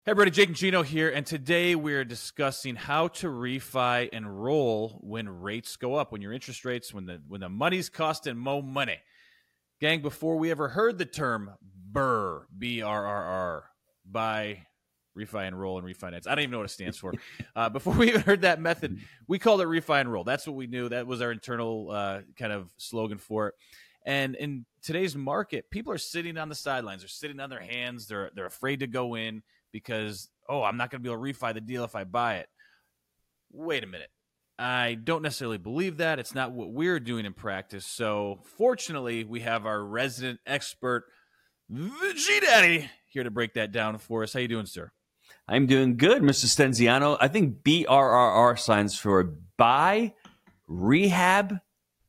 Hey everybody, Jake and Gino here, and today we're discussing how to refi and roll when rates go up, when your interest rates, when the money's costing more money. Gang, before we ever heard the term BRRRR, B-R-R-R, buy, refi and roll and refinance. I don't even know what it stands for. Before we even heard that method, we called it refi and roll. That's what we knew. That was our internal kind of slogan for it. And in today's market, people are sitting on the sidelines. They're sitting on their hands. They're afraid to go in because, I'm not going to be able to refi the deal if I buy it. Wait a minute. I don't necessarily believe that. It's not what we're doing in practice. So fortunately, we have our resident expert, the G-Daddy, here to break that down for us. How you doing, sir? I'm doing good, Mr. Stenziano. I think BRRR signs for buy, rehab,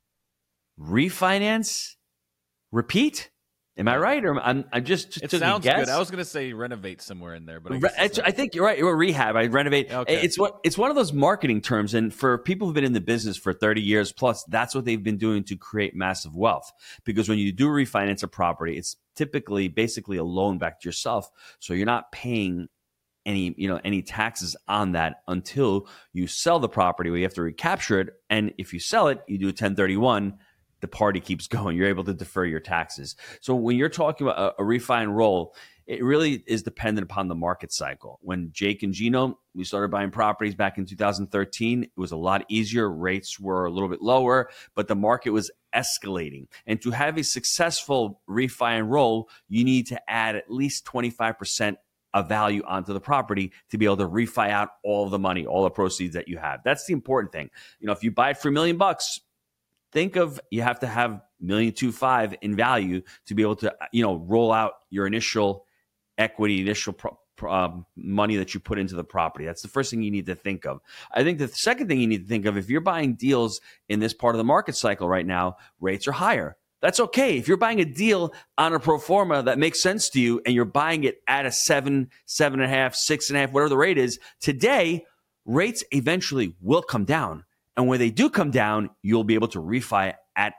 refinance, repeat. Am I right? Or I'm just it sounds good. I was going to say renovate somewhere in there, but I think you're right. Rehab. I renovate. Okay. It's one of those marketing terms, and for people who've been in the business for 30 years plus, that's what they've been doing to create massive wealth. Because when you do refinance a property, it's typically basically a loan back to yourself, so you're not paying any taxes on that until you sell the property where you have to recapture it. And if you sell it, you do a 1031. The party keeps going. You're able to defer your taxes. So when you're talking about a refi and roll, it really is dependent upon the market cycle. When Jake and Gino, we started buying properties back in 2013, it was a lot easier. Rates were a little bit lower, but the market was escalating. And to have a successful refi and roll, you need to add at least 25% of value onto the property to be able to refi out all the money, all the proceeds that you have. That's the important thing. If you buy it for $1 million, think of you have to have $1.25 million in value to be able to roll out your initial equity, money that you put into the property. That's the first thing you need to think of. I think the second thing you need to think of, if you're buying deals in this part of the market cycle right now, rates are higher. That's okay. If you're buying a deal on a pro forma that makes sense to you and you're buying it at a 7, 7.5, 6.5, whatever the rate is, today, rates eventually will come down. And when they do come down, you'll be able to refi at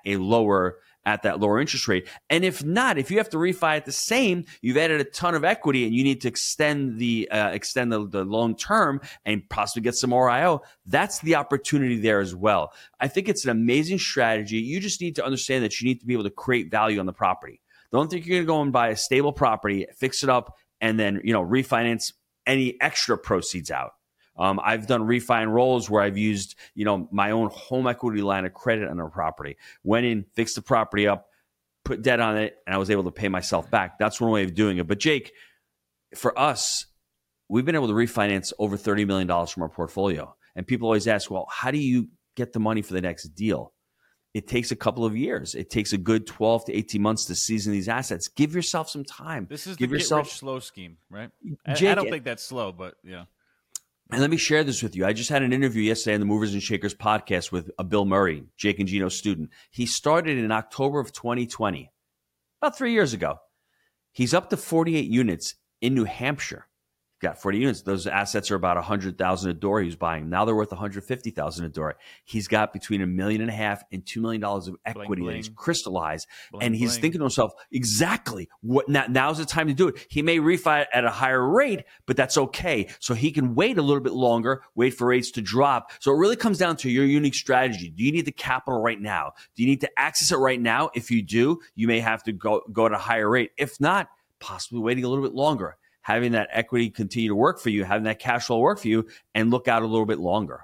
that lower interest rate. And if not, if you have to refi at the same, you've added a ton of equity and you need to extend the long term and possibly get some RIO. That's the opportunity there as well. I think it's an amazing strategy. You just need to understand that you need to be able to create value on the property. Don't think you're going to go and buy a stable property, fix it up, and then refinance any extra proceeds out. I've done refi and rolls where I've used, my own home equity line of credit on a property. Went in, fixed the property up, put debt on it, and I was able to pay myself back. That's one way of doing it. But Jake, for us, we've been able to refinance over $30 million from our portfolio. And people always ask, well, how do you get the money for the next deal? It takes a couple of years. It takes a good 12 to 18 months to season these assets. Give yourself some time. This is the get rich slow scheme, right? Jake, I don't think that's slow, but yeah. And let me share this with you. I just had an interview yesterday on the Movers and Shakers podcast with Bill Murray, Jake and Gino's student. He started in October of 2020, about 3 years ago. He's up to 48 units in New Hampshire. Got 40 units. Those assets are about $100,000 a door he was buying. Now they're worth $150,000 a door. He's got between $1.5 million and $2 million of equity that he's crystallized. And he's thinking to himself, exactly, now's the time to do it. He may refi at a higher rate, but that's okay. So he can wait a little bit longer, wait for rates to drop. So it really comes down to your unique strategy. Do you need the capital right now? Do you need to access it right now? If you do, you may have to go at a higher rate. If not, possibly waiting a little bit longer. Having that equity continue to work for you, having that cash flow work for you, and look out a little bit longer.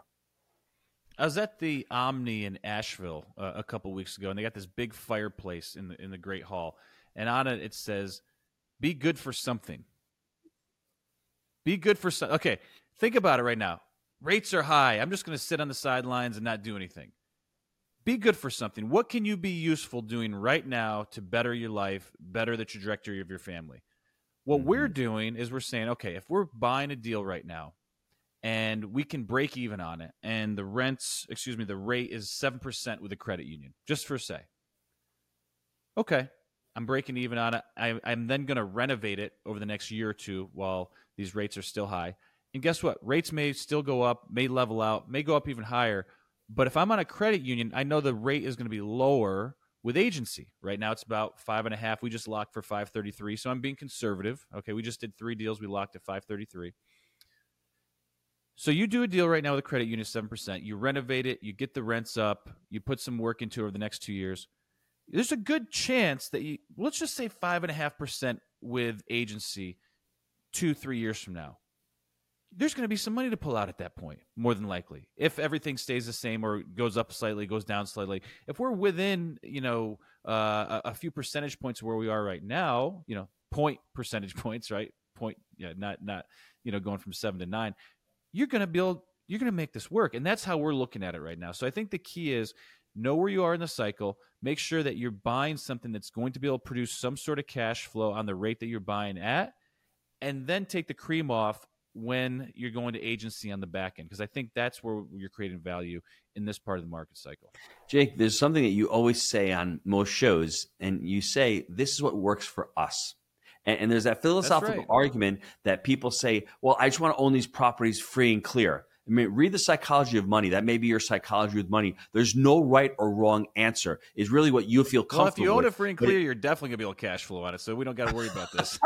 I was at the Omni in Asheville a couple weeks ago, and they got this big fireplace in the Great Hall, and on it says, "Be good for something." Be good for something. Okay, think about it right now. Rates are high. I'm just going to sit on the sidelines and not do anything. Be good for something. What can you be useful doing right now to better your life, better the trajectory of your family? What we're doing is we're saying, okay, if we're buying a deal right now and we can break even on it and the rate is 7% with a credit union, just for say. Okay, I'm breaking even on it. I'm then going to renovate it over the next year or two while these rates are still high. And guess what? Rates may still go up, may level out, may go up even higher. But if I'm on a credit union, I know the rate is going to be lower with agency. Right now it's about 5.5. We just locked for 533. So I'm being conservative. Okay, we just did 3 deals. We locked at 533. So you do a deal right now with a credit union, 7%. You renovate it. You get the rents up. You put some work into it over the next 2 years. There's a good chance that let's just say 5.5% with agency 2-3 years from now. There's going to be some money to pull out at that point, more than likely. If everything stays the same or goes up slightly, goes down slightly. If we're within, a few percentage points where we are right now, point percentage points, right? Not going from 7 to 9. You're going to make this work. And that's how we're looking at it right now. So I think the key is know where you are in the cycle. Make sure that you're buying something that's going to be able to produce some sort of cash flow on the rate that you're buying at, and then take the cream off when you're going to agency on the back end, because I think that's where you're creating value in this part of the market cycle. Jake, there's something that you always say on most shows, and you say, this is what works for us. And there's that philosophical argument that people say, well, I just want to own these properties free and clear. I mean, read The Psychology of Money. That may be your psychology with money. There's no right or wrong answer. It's really what you feel comfortable with. Well, if you own it free and clear, you're definitely going to be able to cash flow on it, so we don't got to worry about this.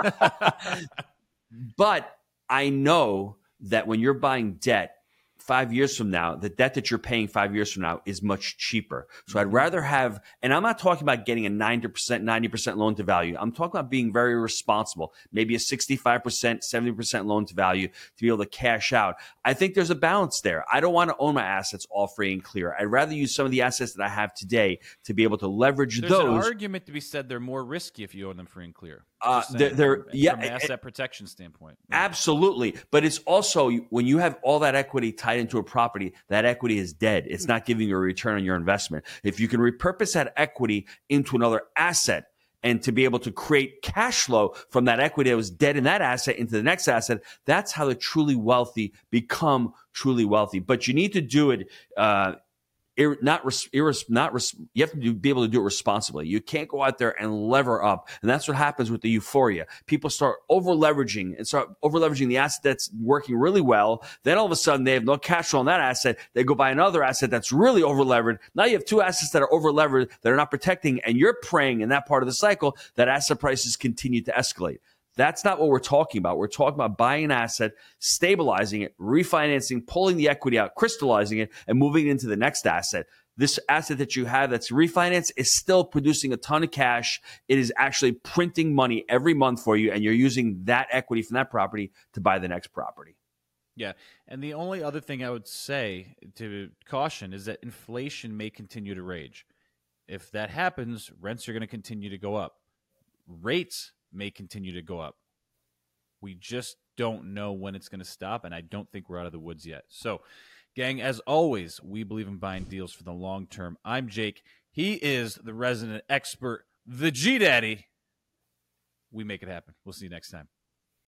But I know that when you're buying debt 5 years from now, the debt that you're paying 5 years from now is much cheaper. So I'd rather have, and I'm not talking about getting a 90% loan to value. I'm talking about being very responsible, maybe a 65%, 70% loan to value to be able to cash out. I think there's a balance there. I don't want to own my assets all free and clear. I'd rather use some of the assets that I have today to be able to leverage those. There's an argument to be said they're more risky if you own them free and clear. From an asset protection standpoint. Absolutely. But it's also, when you have all that equity tied into a property, that equity is dead. It's not giving you a return on your investment. If you can repurpose that equity into another asset and to be able to create cash flow from that equity that was dead in that asset into the next asset, that's how the truly wealthy become truly wealthy. But you need to do it you have to be able to do it responsibly. You can't go out there and lever up. And that's what happens with the euphoria. People start over-leveraging the asset that's working really well. Then all of a sudden they have no cash flow on that asset. They go buy another asset that's really over-levered. Now you have two assets that are over-levered that are not protecting, and you're praying in that part of the cycle that asset prices continue to escalate. That's not what we're talking about. We're talking about buying an asset, stabilizing it, refinancing, pulling the equity out, crystallizing it, and moving it into the next asset. This asset that you have that's refinanced is still producing a ton of cash. It is actually printing money every month for you, and you're using that equity from that property to buy the next property. Yeah, and the only other thing I would say to caution is that inflation may continue to rage. If that happens, rents are going to continue to go up. Rates may continue to go up. We just don't know when it's going to stop, and I don't think we're out of the woods yet. So, gang, as always, we believe in buying deals for the long term. I'm Jake. He is the resident expert, the G-Daddy. We make it happen. We'll see you next time.